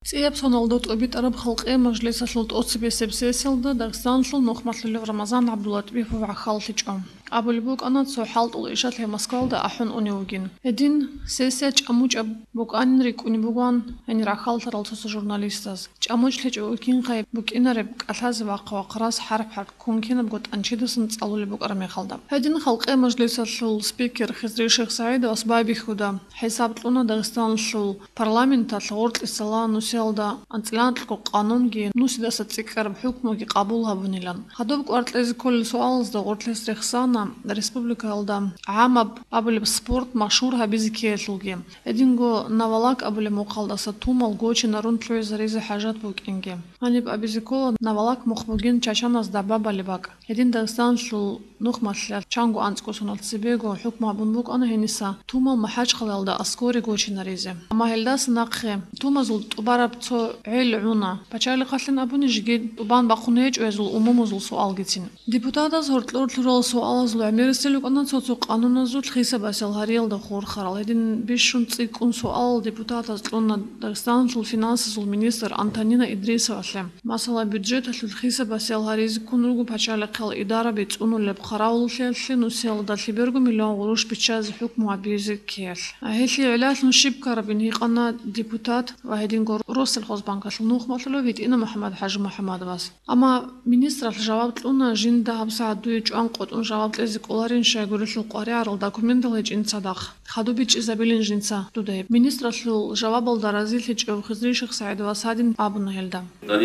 صنالدوت أبيت أرب خلق مجلس سلط أصبي سبسيسل ده دغستان سل نخمة اللي رمضان عبد الله تبي فوع خالتج أبو البوك أنا تصو حالت الإشات له مسكال ده أحن أنيوجين هدين سيسج أموج أب بوك أنريك أنيبوغان أني رخالت رالتوس جورناليستاز أموج لج أوكين خايب بوك إنرب أثاز واقع وقراص حرب كون كنا بقول أنشيدس نتصلوا لبوك أرمي خالدم هدين خلق مجلس سل سبيكر خزري الشيخ سعيد وأسبابي خدا حساب لنا دغستان سل برلمان تطورت الصلاة نسيلدا أنتلانت قانون جي نسيدا ستذكر بحكمه جي قبولها بنيلان خدوبك أرت لازم كل سؤال زدا أرت لازم رخصانا الريسبوبليكا الدا عام قبل بسبورت مشهورها بيزكية الجيم إدينجو نوالك قبل مقالدة ستوم الجوش نرون تلوي زريزة حاجات بوك إنجيم هني بقى بيزكولا نوالك مخبوجين تشانا زدبابا لباك إدين دغستان شل نخمة شلال تشانجو أنتكو سنال تسيبيجو حكمها بنبوك أنا هنسا توما محاج خلال دا أسكوري جوش نريزة أما هلداس ناقخي توما زلت وبارب تو عيل عونا بچالي قتلن أبوني جيد وبان باقونيج ويزول أمومو زل سؤال جيتين ديبوتاتا زهرت لورتلورال سؤال زلو عمير السلوك أنا تسوتو قانونا زول خيسة باسيل هاريل دا خور خرال هدين بيشون تسيكون سؤال ديبوتاتا زلونا داغستان زل فينانس زل مينيستر أنتونينا إدريسا أسلم مثلا بيدجيت أسل خيسة باسيل هاريز كون روغو بچالي قل إدارة بيتونو لبخراول شلسل نسيل دا لبرغو مليون غروش بيتشاز حكمو عبيزي كيال هيتلي علات نشيب كاربين هي قنا ديبوتات وهدين غور روس الخوزبانكا سلنوخ مثلا فيت إنا محمد حاج محمد باس أما مينيستر الجواب تلونا جين دهب ساعد دويج أنقط أن جواب تلزق أولارين شايقولت القارئ على الدوكومنت لج إن صدق خدو بيج إزابيلين جنسا تودايب مينيستر الجواب الدرازيل هج أو خزري شيخ سعيد وسادين أبو هيلدا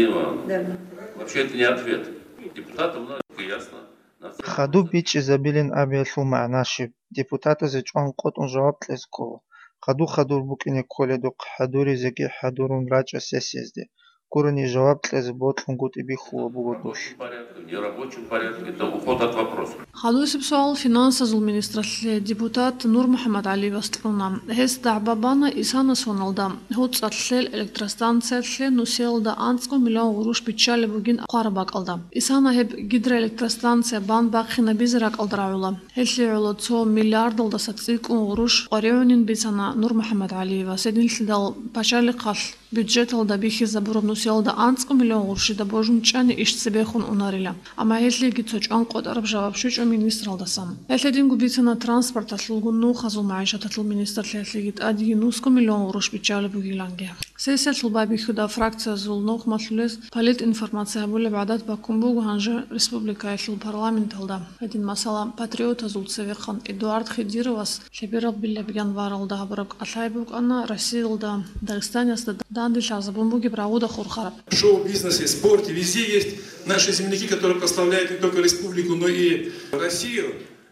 Вообще это не ответ. Депутатам ясно. خدو بيج إزابيلين أبيلو معناشي ديبوتاتا زج أنقط أن جواب تلزقوا خدو البوكيني كولي دوق حدوري زكي حدورون راج أساسيز دي كورني جواب تلزبوت لنقوت إبيخو وبوغدوش Нерабочем порядке. Это уход от вопроса. خدو سؤال فينانس زل مينيستر ديبوتات نور محمد علي بستلونا هس دعبابانا إسانا سونالدا هو تساتلل إلكترستانسية نوسيل دا أنسكو مليون غروش بيتشالي بوغين قارباك ألدا إسانا هب جدر إلكترستانسية بان باقينا بيزراك ألدراولا هسلي على 2 مليار دا ستسيكون غروش قريونين بيسانا نور محمد علي وسيدين سلدال باشالي قال بيدجيت ألدا بيخي زبورب نوسيل دا أنسكو مليون غروش دا بوجون تشاني إش سبيخون أوناريلا أما هسلي جيتوش أنقود أرب جواب شوش مينيستر الدسام هسلي بيتنا ترانسبورت أتلقون نو خزو معيشة تطلب مينيستر هسلي جيت أدي نوسكو مليون غروش بيتشالي بوغيلانجي سيسل بابي خدا فراكция زول نوخ مسلوس باليت إنفورماتسيا بولا بعدات باكم بوغ هانجا ريسبوبليكا يسل برلمان تلدا هدين مثلا باتريوت زول سويقان إدوارد خديروس شبيرب بالله بيان وارل ده برك أتلايبوك أنا رسيل ده داغستان يسد داندي شازبون بوغي براودا خور خراب шоу-бизнесе, спорте, везде есть наши земляки, которые прославляют не только республику, но и Россию.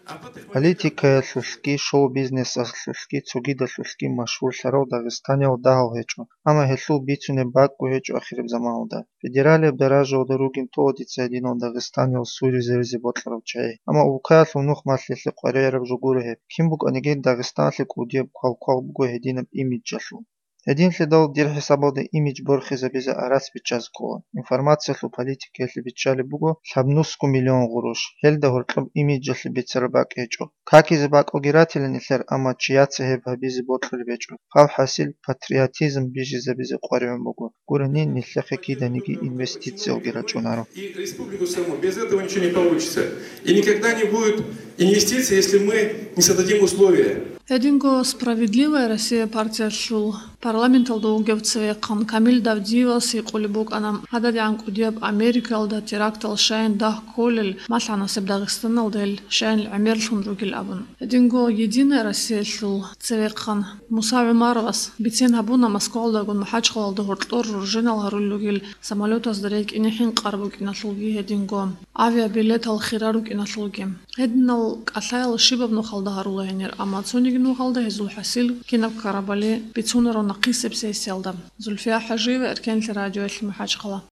политика сулски шоу-бизнес сулски цугида сулски машхур сарав дагестане удал хечо ама хесул бицуне бакку хечо ахириб замауда федерале бераже одеругин тоодица едино дагестане сури зерзи ботларовчай ама укал унух маслисли qwarerab жугурhe кимбук анеге дагестанли кудиеб калкал буго единеб имиджаслу Един следал дир хисабода имидж борхи за беза арас бичас кола. Информация лу политики если бичали буго сабнуску миллион гуруш. Хелда хортлоб имидж если бицарбак ечо. Как избак огирателен ислер ама чияцы хеб хабизи ботлер бечо. Хав хасил патриотизм бижи за беза қварион буго. Гурани нислехе киданиги инвестиции огирачо нару. И республику саму. Без этого ничего не получится. И никогда не будет инвестиций, если мы не создадим условия. Единго справедливая Россия партия шул парламент алдоугев цвеқан Камил Давдиевас и Кулибук анам хадад янку диаб Америка алда теракт ал шайн дах колел масана сеп Дагестан алдел шайн Амер шунругил абун. Единго единая Россия шул цвеқан Муса Умаровас битсен хабуна Москва алдагун махач алда хортлор руженал харулугил самолет аздарек инехин қарбук инашлуги единго авиабилет ал хирарук инашлуги. Единал касайл шибаб нухалда харулайнер амацони نوغالدا هزول حسيل كيناب كارابالي بيتسونر ونقيس بسيسيالدا زلفيا حجيب أركان الراديو المحاج قلا